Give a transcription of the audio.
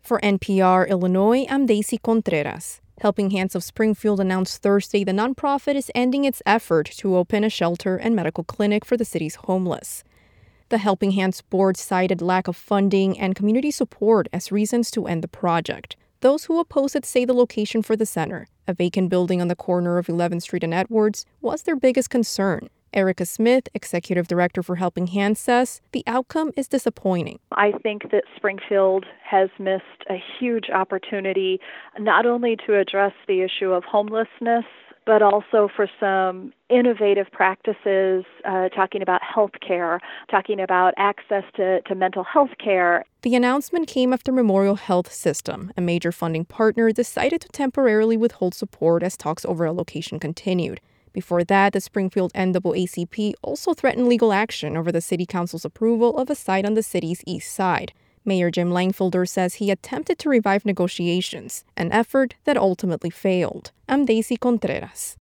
For NPR Illinois, I'm Daisy Contreras. Helping Hands of Springfield announced Thursday the nonprofit is ending its effort to open a shelter and medical clinic for the city's homeless. The Helping Hands board cited lack of funding and community support as reasons to end the project. Those who oppose it say the location for the center, a vacant building on the corner of 11th Street and Edwards, was their biggest concern. Erica Smith, executive director for Helping Hands, says the outcome is disappointing. I think that Springfield has missed a huge opportunity not only to address the issue of homelessness, but also for some innovative practices, talking about health care, talking about access to mental health care. The announcement came after Memorial Health System, a major funding partner, decided to temporarily withhold support as talks over a location continued. Before that, the Springfield NAACP also threatened legal action over the city council's approval of a site on the city's east side. Mayor Jim Langfelder says he attempted to revive negotiations, an effort that ultimately failed. I'm Daisy Contreras.